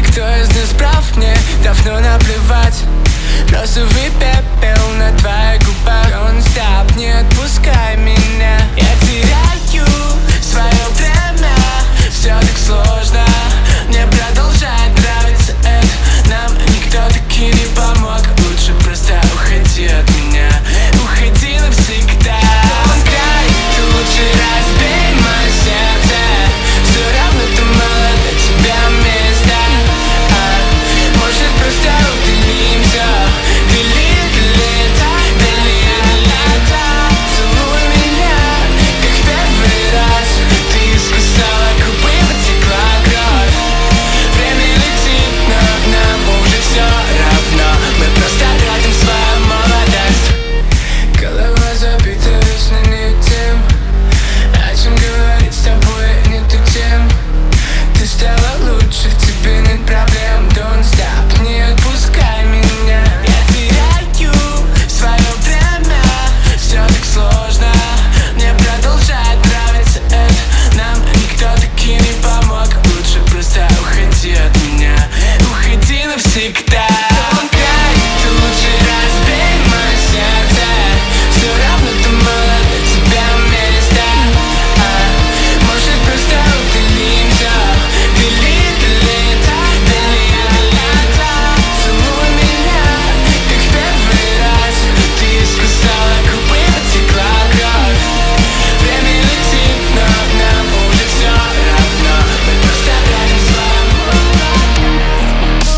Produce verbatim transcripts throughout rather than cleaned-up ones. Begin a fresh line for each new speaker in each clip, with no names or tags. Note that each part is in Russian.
Кто из нас прав, мне давно наплевать. Розовый пепел на твоих губах. Don't stop, не отпускай меня. Я теряю свое время. Все так сложно, мне продолжает нравиться это. Нам никто таки не помог. Лучше просто уходи от меня. Уходи навсегда. Помогай, ты лучше разбей мое сердце. Все равно ты мало для тебя места. а, Может просто удалимся. Delete, delete, delete, delete. Целуй меня, как в первый раз. Ты искусала губы, потекла кровь. Время летит, но нам уже все равно. Мы просто тратим свою молодость. Голова забита вечно не тем, о чем говорить с тобой нету тем. Ты стала лучше, в тебе нет проблем. Don't stop, не отпускай меня. Я теряю свое время. Все так сложно, мне продолжает нравиться это. Нам никто таки не помог. Лучше просто уходи от меня. Уходи навсегда. Помогай, ты лучше разбей мое сердце. Все равно ты мало для тебя места. а, Может просто удалимся. Delete, delete, delete, delete. Целуй меня, как в первый раз. Ты искусала губы, потекла кровь. Время летит, но нам уже все равно. Мы просто тратим свою молодость.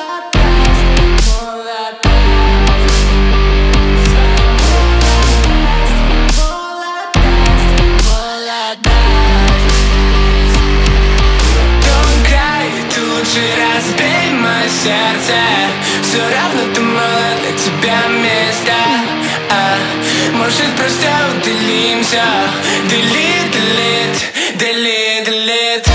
Don't cry, ты лучше разбей мое сердце. Все равно ты мало для тебя места. а, Может просто удалимся. Delete, delete, delete, delete.